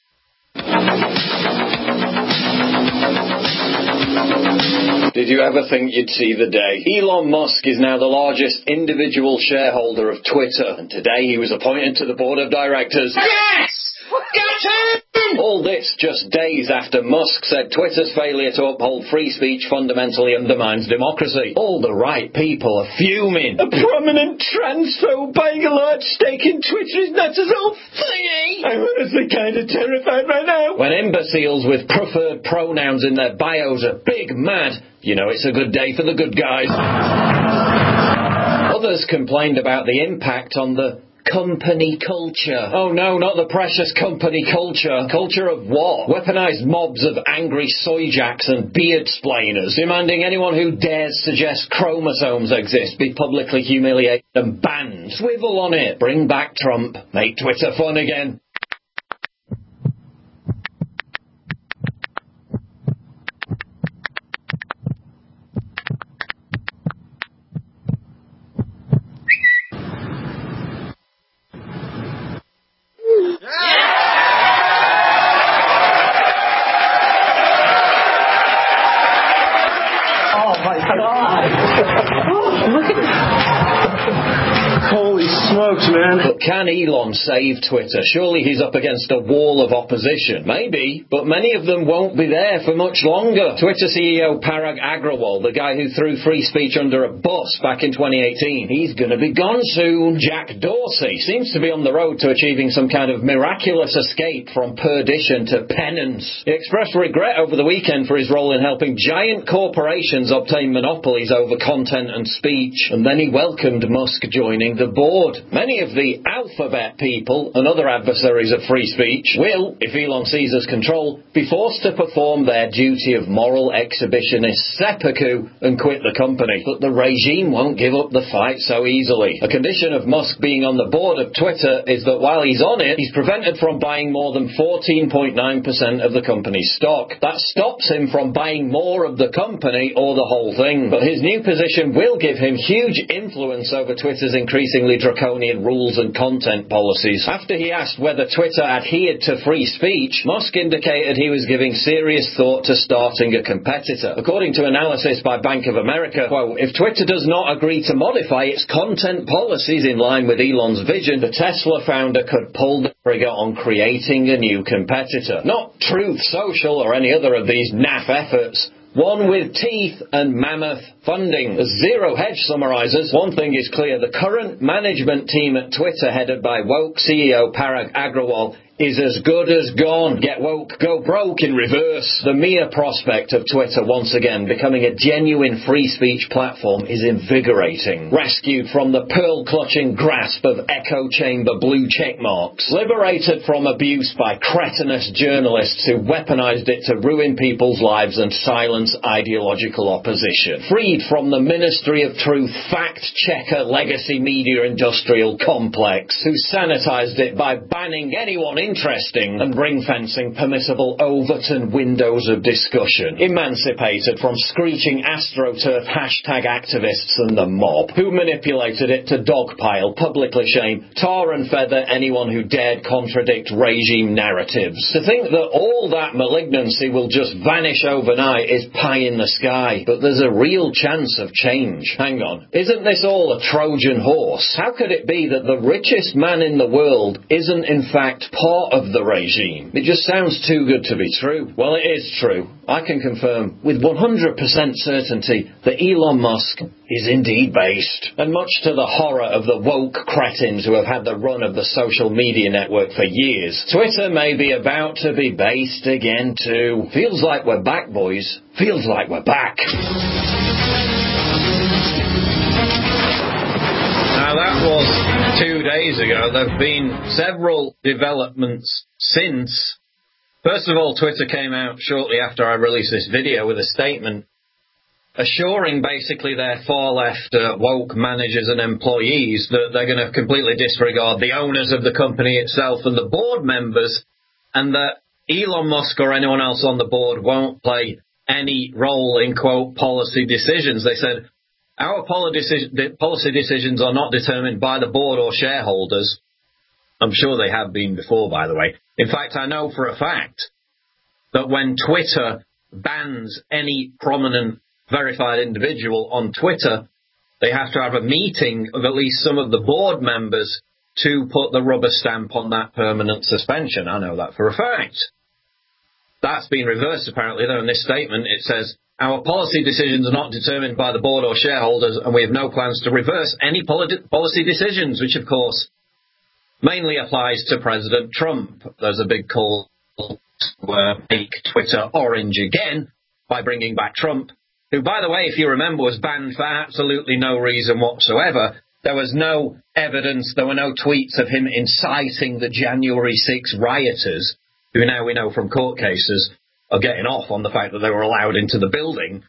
Did you ever think you'd see the day? Elon Musk is now the largest individual shareholder of Twitter, and today he was appointed to the board of directors. Yes! Get him! All this just days after Musk said Twitter's failure to uphold free speech fundamentally undermines democracy. All the right people are fuming. A prominent transphobe buying a large stake in Twitter is not as old thingy. I'm honestly kind of terrified right now. When imbeciles with preferred pronouns in their bios are big mad, you know it's a good day for the good guys. Others complained about the impact on the company culture. Oh no, not the precious company culture. Culture of what? Weaponized mobs of angry soy jacks and beard splainers, demanding anyone who dares suggest chromosomes exist be publicly humiliated and banned. Swivel on it. Bring back Trump. Make Twitter fun again. Man. But can Elon save Twitter? Surely he's up against a wall of opposition. Maybe, but many of them won't be there for much longer. Twitter C E O Parag Agrawal, the guy who threw free speech under a bus back in twenty eighteen, he's going to be gone soon. Jack Dorsey seems to be on the road to achieving some kind of miraculous escape from perdition to penance. He expressed regret over the weekend for his role in helping giant corporations obtain monopolies over content and speech, and then he welcomed Musk joining the board. Many of the alphabet people and other adversaries of free speech will, if Elon seizes control, be forced to perform their duty of moral exhibitionist seppuku and quit the company. But the regime won't give up the fight so easily. A condition of Musk being on the board of Twitter is that while he's on it, he's prevented from buying more than fourteen point nine percent of the company's stock. That stops him from buying more of the company or the whole thing. But his new position will give him huge influence over Twitter's increasingly draconian rules and content policies. After he asked whether Twitter adhered to free speech, Musk indicated he was giving serious thought to starting a competitor. According to analysis by Bank of America, quote, if Twitter does not agree to modify its content policies in line with Elon's vision, the Tesla founder could pull the trigger on creating a new competitor. Not Truth Social or any other of these naff efforts. One with teeth and mammoth funding. As Zero Hedge summarizes, one thing is clear. The current management team at Twitter, headed by woke C E O Parag Agrawal, is as good as gone. Get woke, go broke in reverse. The mere prospect of Twitter once again becoming a genuine free speech platform is invigorating. Rescued from the pearl-clutching grasp of echo chamber blue check marks. Liberated from abuse by cretinous journalists who weaponized it to ruin people's lives and silence ideological opposition. Freed from the Ministry of Truth fact-checker legacy media industrial complex who sanitized it by banning anyone interesting and ring-fencing permissible Overton windows of discussion. Emancipated from screeching AstroTurf hashtag activists and the mob, who manipulated it to dogpile, publicly shame, tar and feather anyone who dared contradict regime narratives. To think that all that malignancy will just vanish overnight is pie in the sky, but there's a real chance of change. Hang on, isn't this all a Trojan horse? How could it be that the richest man in the world isn't in fact part of the regime? It just sounds too good to be true. Well, it is true. I can confirm with one hundred percent certainty that Elon Musk is indeed based. And much to the horror of the woke cretins who have had the run of the social media network for years, Twitter may be about to be based again too. Feels like we're back, boys. Feels like we're back. Now that was two days ago. There have been several developments since. First of all, Twitter came out shortly after I released this video with a statement assuring basically their far-left uh, woke managers and employees that they're going to completely disregard the owners of the company itself and the board members, and that Elon Musk or anyone else on the board won't play any role in, quote, policy decisions. They said, our policy decisions are not determined by the board or shareholders. I'm sure they have been before, by the way. In fact, I know for a fact that when Twitter bans any prominent verified individual on Twitter, they have to have a meeting of at least some of the board members to put the rubber stamp on that permanent suspension. I know that for a fact. That's been reversed, apparently, though, in this statement. It says, our policy decisions are not determined by the board or shareholders, and we have no plans to reverse any politi- policy decisions, which, of course, mainly applies to President Trump. There's a big call to uh, make Twitter orange again by bringing back Trump, who, by the way, if you remember, was banned for absolutely no reason whatsoever. There was no evidence, there were no tweets of him inciting the January sixth rioters, who now we know from court cases are getting off on the fact that they were allowed into the building.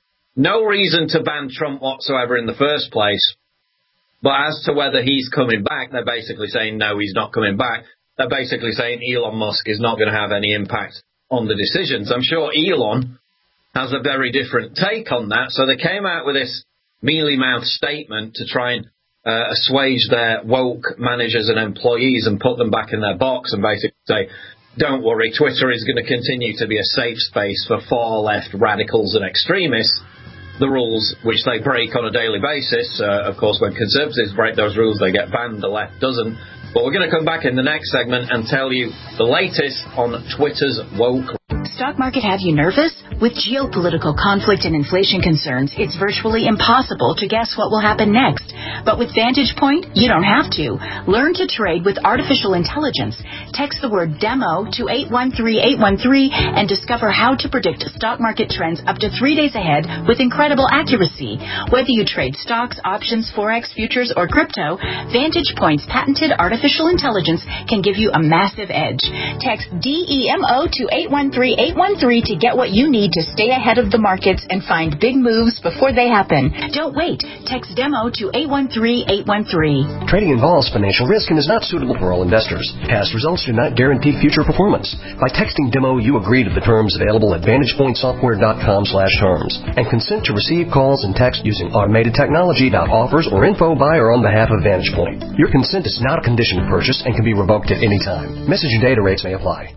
No reason to ban Trump whatsoever in the first place. But as to whether he's coming back, they're basically saying no, he's not coming back. They're basically saying Elon Musk is not going to have any impact on the decisions. I'm sure Elon has a very different take on that. So they came out with this mealy-mouthed statement to try and uh, assuage their woke managers and employees and put them back in their box and basically say, don't worry, Twitter is going to continue to be a safe space for far-left radicals and extremists. The rules which they break on a daily basis, uh, of course, when conservatives break those rules, they get banned, the left doesn't. But we're going to come back in the next segment and tell you the latest on Twitter's woke. Stock market have you nervous? With geopolitical conflict and inflation concerns, it's virtually impossible to guess what will happen next. But with Vantage Point, you don't have to. Learn to trade with artificial intelligence. Text the word DEMO to eight one three eight one three and discover how to predict stock market trends up to three days ahead with incredible accuracy. Whether you trade stocks, options, forex, futures, or crypto, Vantage Point's patented artificial intelligence can give you a massive edge. Text DEMO to eight one three eight one three to get what you need to stay ahead of the markets and find big moves before they happen. Don't wait. Text DEMO to eight one three eight one three. Trading involves financial risk and is not suitable for all investors. Past results do not guarantee future performance. By texting DEMO, you agree to the terms available at vantagepointsoftware.com slash terms and consent to receive calls and text using automated technology. Offers or info by or on behalf of Vantage Point. Your consent is not a condition of purchase and can be revoked at any time. Message and data rates may apply.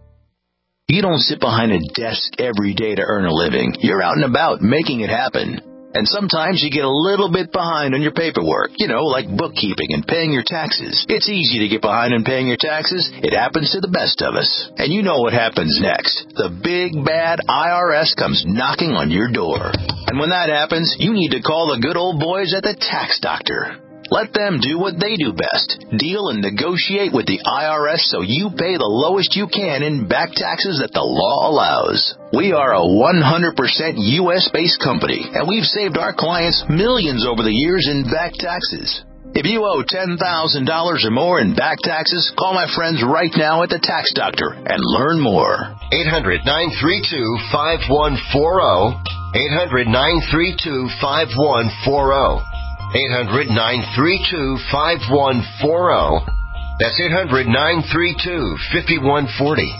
You don't sit behind a desk every day to earn a living. You're out and about making it happen. And sometimes you get a little bit behind on your paperwork, you know, like bookkeeping and paying your taxes. It's easy to get behind on paying your taxes. It happens to the best of us. And you know what happens next. The big, bad I R S comes knocking on your door. And when that happens, you need to call the good old boys at the Tax Doctor. Let them do what they do best. Deal and negotiate with the I R S so you pay the lowest you can in back taxes that the law allows. We are a one hundred percent U S-based company, and we've saved our clients millions over the years in back taxes. If you owe ten thousand dollars or more in back taxes, call my friends right now at the Tax Doctor and learn more. eight hundred, nine three two, five one four zero. eight hundred, nine three two, five one four zero. eight hundred, nine three two, five one four zero. That's eight hundred, nine three two, five one four zero.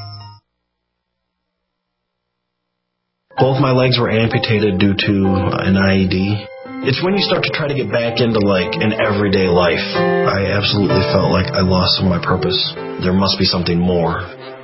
Both my legs were amputated due to an I E D. It's when you start to try to get back into, like, an everyday life. I absolutely felt like I lost some of my purpose. There must be something more.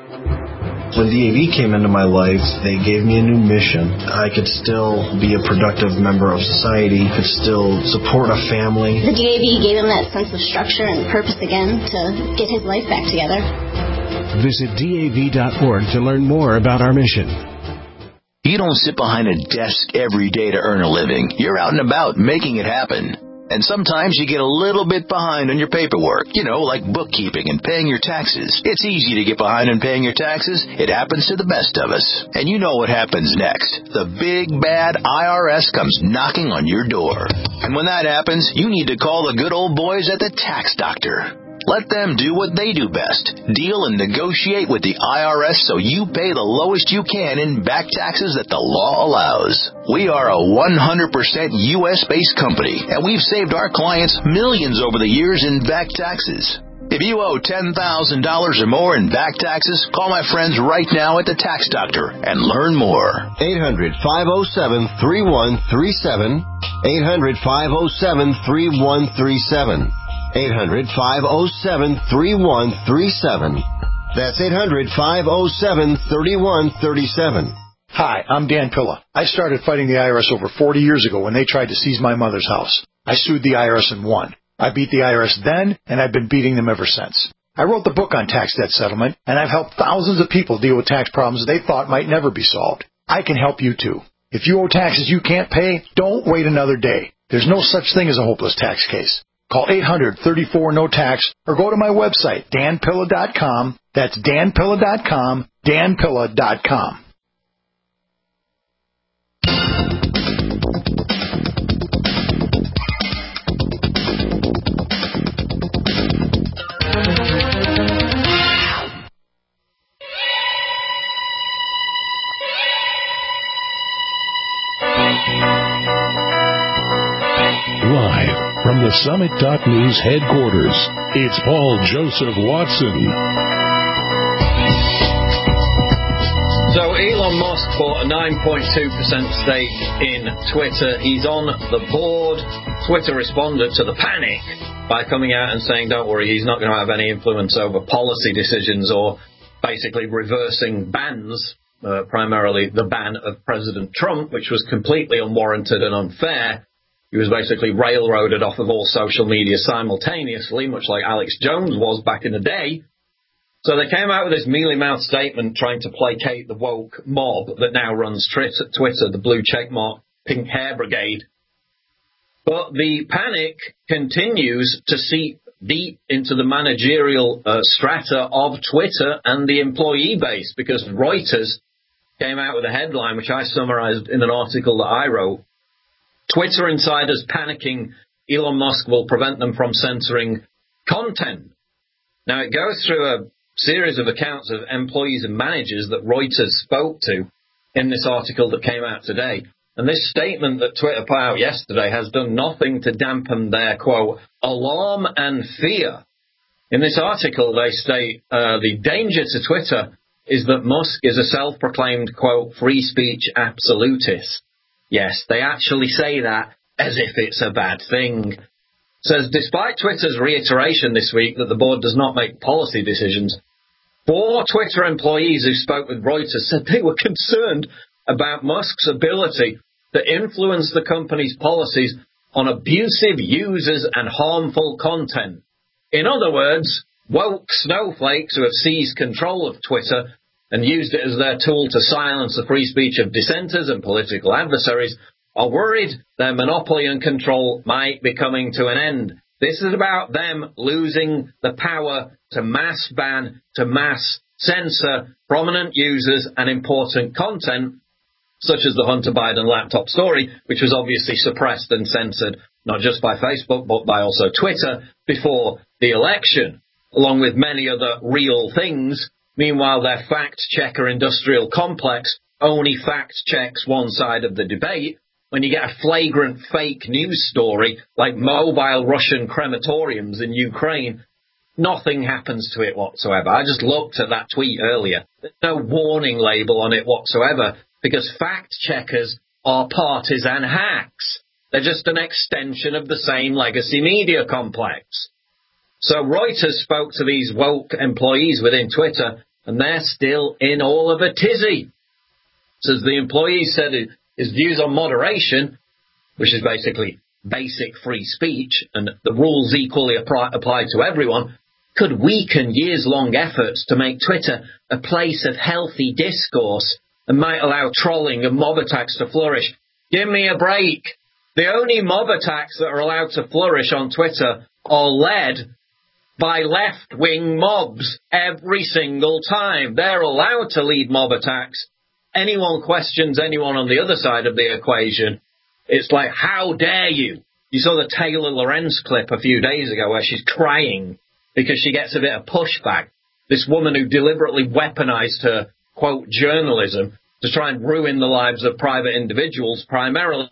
When D A V came into my life, they gave me a new mission. I could still be a productive member of society, could still support a family. The D A V gave him that sense of structure and purpose again to get his life back together. Visit D A V dot org to learn more about our mission. You don't sit behind a desk every day to earn a living. You're out and about making it happen. And sometimes you get a little bit behind on your paperwork, you know, like bookkeeping and paying your taxes. It's easy to get behind on paying your taxes. It happens to the best of us. And you know what happens next. The big, bad I R S comes knocking on your door. And when that happens, you need to call the good old boys at the Tax Doctor. Let them do what they do best. Deal and negotiate with the I R S so you pay the lowest you can in back taxes that the law allows. We are a one hundred percent U S-based company, and we've saved our clients millions over the years in back taxes. If you owe ten thousand dollars or more in back taxes, call my friends right now at the Tax Doctor and learn more. eight hundred, five oh seven, three one three seven. eight hundred, five oh seven, three one three seven. eight hundred, five oh seven, three one three seven. That's eight hundred, five oh seven, three one three seven. Hi, I'm Dan Pilla. I started fighting the I R S over forty years ago when they tried to seize my mother's house. I sued the I R S and won. I beat the I R S then, and I've been beating them ever since. I wrote the book on tax debt settlement, and I've helped thousands of people deal with tax problems they thought might never be solved. I can help you too. If you owe taxes you can't pay, don't wait another day. There's no such thing as a hopeless tax case. Call eight hundred, thirty-four, no tax or go to my website, dan pilla dot com. That's dan pilla dot com, dan pilla dot com. Live from the Summit dot News headquarters, it's Paul Joseph Watson. So Elon Musk bought a nine point two percent stake in Twitter. He's on the board. Twitter responded to the panic by coming out and saying, don't worry, he's not going to have any influence over policy decisions or basically reversing bans, uh, primarily the ban of President Trump, which was completely unwarranted and unfair. He was basically railroaded off of all social media simultaneously, much like Alex Jones was back in the day. So they came out with this mealy-mouthed statement trying to placate the woke mob that now runs Twitter, the blue checkmark pink hair brigade. But the panic continues to seep deep into the managerial uh, strata of Twitter and the employee base, because Reuters came out with a headline, which I summarized in an article that I wrote. Twitter insiders panicking, Elon Musk will prevent them from censoring content. Now, it goes through a series of accounts of employees and managers that Reuters spoke to in this article that came out today. And this statement that Twitter put out yesterday has done nothing to dampen their, quote, alarm and fear. In this article, they state uh, the danger to Twitter is that Musk is a self-proclaimed, quote, free speech absolutist. Yes, they actually say that as if it's a bad thing. Says, despite Twitter's reiteration this week that the board does not make policy decisions, four Twitter employees who spoke with Reuters said they were concerned about Musk's ability to influence the company's policies on abusive users and harmful content. In other words, woke snowflakes who have seized control of Twitter and used it as their tool to silence the free speech of dissenters and political adversaries, are worried their monopoly and control might be coming to an end. This is about them losing the power to mass ban, to mass censor prominent users and important content, such as the Hunter Biden laptop story, which was obviously suppressed and censored, not just by Facebook, but by also Twitter before the election, along with many other real things. Meanwhile, their fact-checker industrial complex only fact-checks one side of the debate. When you get a flagrant fake news story like mobile Russian crematoriums in Ukraine, nothing happens to it whatsoever. I just looked at that tweet earlier. There's no warning label on it whatsoever because fact-checkers are partisan hacks. They're just an extension of the same legacy media complex. So Reuters spoke to these woke employees within Twitter, and they're still in all of a tizzy. Says the employee said his views on moderation, which is basically basic free speech, and the rules equally apply, apply to everyone, could weaken years-long efforts to make Twitter a place of healthy discourse and might allow trolling and mob attacks to flourish. Give me a break. The only mob attacks that are allowed to flourish on Twitter are led by left-wing mobs every single time. They're allowed to lead mob attacks. Anyone questions anyone on the other side of the equation, it's like, how dare you? You saw the Taylor Lorenz clip a few days ago where she's crying because she gets a bit of pushback. This woman who deliberately weaponized her, quote, journalism to try and ruin the lives of private individuals, primarily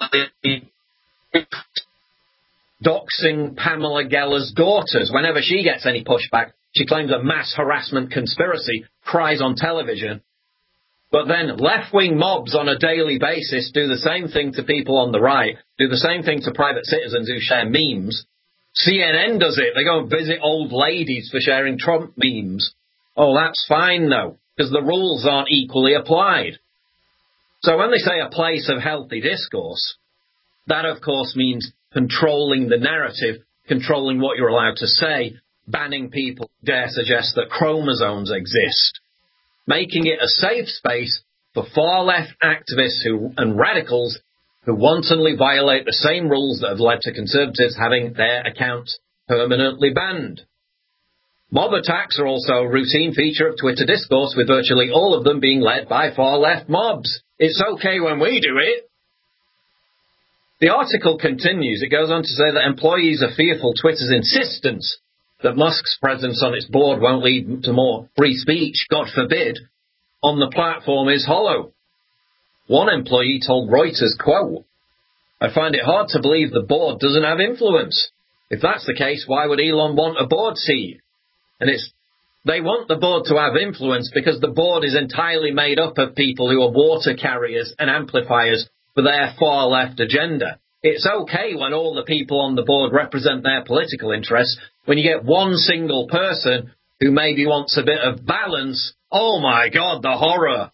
doxing Pamela Geller's daughters. Whenever she gets any pushback, she claims a mass harassment conspiracy, cries on television. But then left-wing mobs on a daily basis do the same thing to people on the right, do the same thing to private citizens who share memes. C N N does it. They go and visit old ladies for sharing Trump memes. Oh, that's fine, though, because the rules aren't equally applied. So when they say a place of healthy discourse, that, of course, means controlling the narrative, controlling what you're allowed to say, banning people who dare suggest that chromosomes exist, making it a safe space for far-left activists who, and radicals who wantonly violate the same rules that have led to conservatives having their accounts permanently banned. Mob attacks are also a routine feature of Twitter discourse, with virtually all of them being led by far-left mobs. It's okay when we do it. The article continues. It goes on to say that employees are fearful Twitter's insistence that Musk's presence on its board won't lead to more free speech, God forbid, on the platform is hollow. One employee told Reuters, quote, "I find it hard to believe the board doesn't have influence. If that's the case, why would Elon want a board seat?" And it's, they want the board to have influence because the board is entirely made up of people who are water carriers and amplifiers for their far-left agenda. It's okay when all the people on the board represent their political interests. When you get one single person who maybe wants a bit of balance, oh my God, the horror.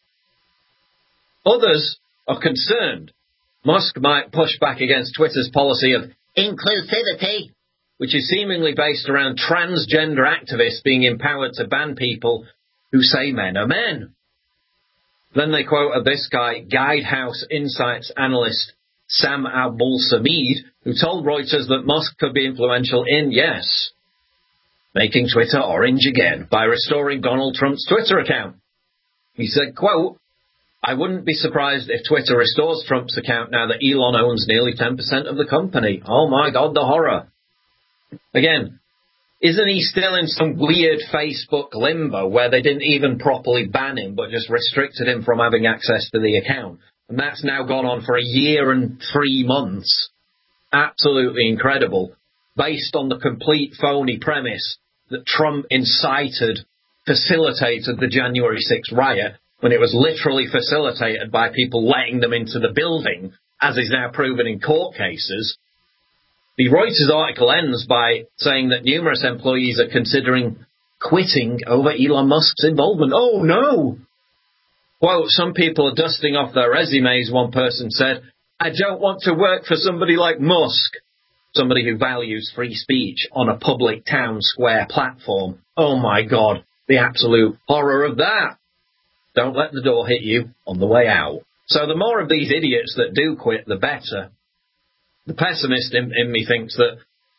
Others are concerned Musk might push back against Twitter's policy of inclusivity, which is seemingly based around transgender activists being empowered to ban people who say men are men. Then they quote this guy, Guidehouse Insights analyst Sam Abul-Samid, who told Reuters that Musk could be influential in, yes, making Twitter orange again by restoring Donald Trump's Twitter account. He said, quote, "I wouldn't be surprised if Twitter restores Trump's account now that Elon owns nearly ten percent of the company." Oh my God, the horror. Again, isn't he still in some weird Facebook limbo where they didn't even properly ban him but just restricted him from having access to the account? And that's now gone on for a year and three months. Absolutely incredible. Based on the complete phony premise that Trump incited, facilitated the January sixth riot, when it was literally facilitated by people letting them into the building, as is now proven in court cases. The Reuters article ends by saying that numerous employees are considering quitting over Elon Musk's involvement. Oh, no! Quote, "Some people are dusting off their resumes," one person said. "I don't want to work for somebody like Musk," somebody who values free speech on a public town square platform. Oh, my God, the absolute horror of that. Don't let the door hit you on the way out. So the more of these idiots that do quit, the better. The pessimist in, in me thinks that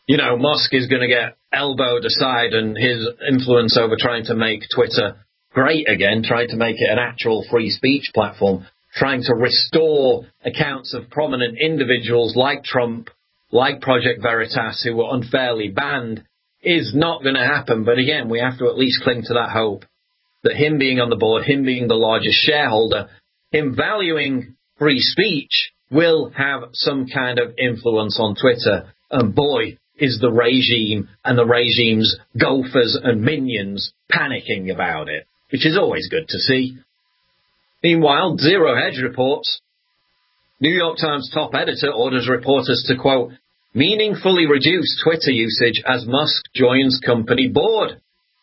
you know, Musk is going to get elbowed aside and his influence over trying to make Twitter great again, trying to make it an actual free speech platform, trying to restore accounts of prominent individuals like Trump, like Project Veritas, who were unfairly banned, is not going to happen. But again, we have to at least cling to that hope that him being on the board, him being the largest shareholder, him valuing free speech will have some kind of influence on Twitter. And boy, is the regime and the regime's gophers and minions panicking about it, which is always good to see. Meanwhile, Zero Hedge reports, New York Times top editor orders reporters to, quote, meaningfully reduce Twitter usage as Musk joins company board.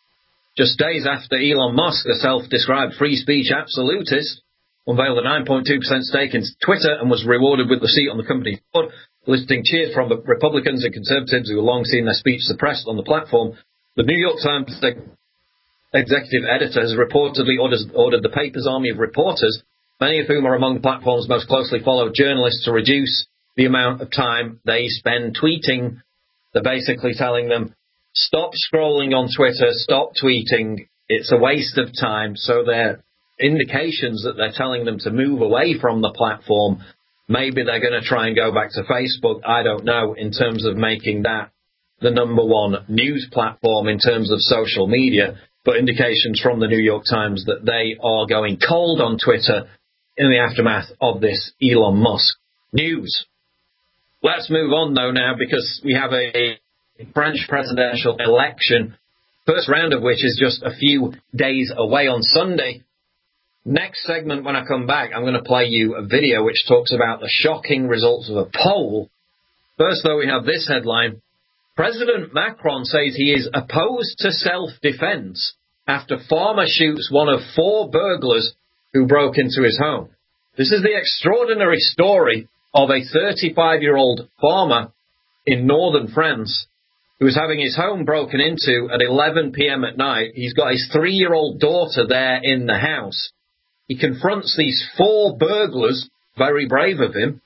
Just days after Elon Musk, the self-described free speech absolutist, unveiled a nine point two percent stake in Twitter and was rewarded with the seat on the company's board, eliciting cheers from the Republicans and conservatives who have long seen their speech suppressed on the platform, the New York Times executive editor has reportedly orders, ordered the paper's army of reporters, many of whom are among the platform's most closely followed journalists, to reduce the amount of time they spend tweeting. They're basically telling them, stop scrolling on Twitter, stop tweeting, it's a waste of time. So they're indications that they're telling them to move away from the platform. Maybe they're going to try and go back to Facebook, I don't know, in terms of making that the number one news platform in terms of social media. But indications from the New York Times that they are going cold on Twitter in the aftermath of this Elon Musk news. Let's move on, though, now, because we have a French presidential election, first round of which is just a few days away on Sunday. Next segment, when I come back, I'm going to play you a video which talks about the shocking results of a poll. First, though, we have this headline. President Macron says he is opposed to self-defense after farmer shoots one of four burglars who broke into his home. This is the extraordinary story of a thirty-five-year-old farmer in northern France who was having his home broken into at eleven p.m. at night. He's got his three-year-old daughter there in the house. He confronts these four burglars, very brave of him.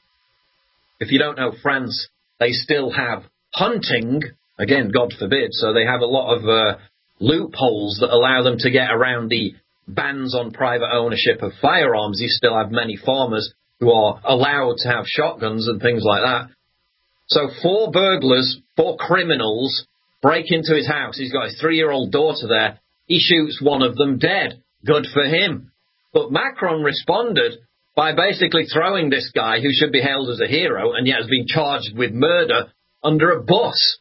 If you don't know France, they still have hunting, again, God forbid, so they have a lot of uh, loopholes that allow them to get around the bans on private ownership of firearms. You still have many farmers who are allowed to have shotguns and things like that. So four burglars, four criminals, break into his house. He's got his three-year-old daughter there. He shoots one of them dead. Good for him. But Macron responded by basically throwing this guy, who should be hailed as a hero and yet has been charged with murder, under a bus.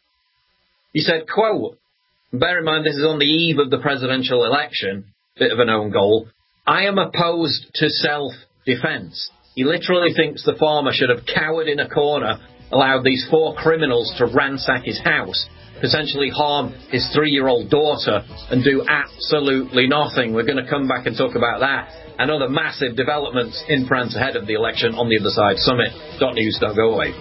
He said, quote, bear in mind this is on the eve of the presidential election, bit of an own goal, I am opposed to self-defense. He literally thinks the farmer should have cowered in a corner, allowed these four criminals to ransack his house, potentially harm his three-year-old daughter, and do absolutely nothing. We're going to come back and talk about that and other massive developments in France ahead of the election on the other side. Summit dot news. Don't go away.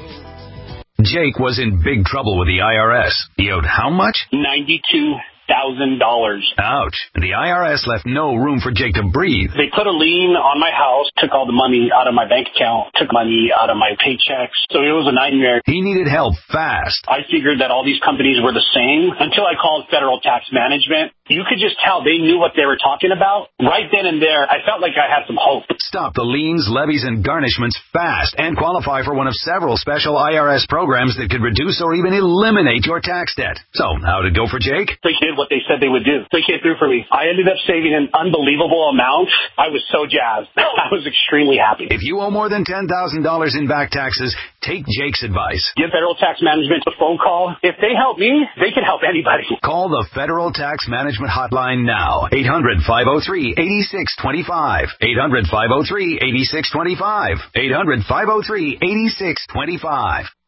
Jake was in big trouble with the I R S. He owed how much? ninety-two thousand dollars. Ouch. The I R S left no room for Jake to breathe. They put a lien on my house, took all the money out of my bank account, took money out of my paychecks. So it was a nightmare. He needed help fast. I figured that all these companies were the same until I called Federal Tax Management. You could just tell they knew what they were talking about. Right then and there, I felt like I had some hope. Stop the liens, levies, and garnishments fast and qualify for one of several special I R S programs that could reduce or even eliminate your tax debt. So, how'd it go for Jake? They did what they said they would do. They came through for me. I ended up saving an unbelievable amount. I was so jazzed. I was extremely happy. If you owe more than ten thousand dollars in back taxes, take Jake's advice. Give Federal Tax Management a phone call. If they help me, they can help anybody. Call the Federal Tax Management Hotline now. eight hundred, five oh three, eight six two five. eight hundred, five oh three, eight six two five. eight hundred, five oh three, eight six two five.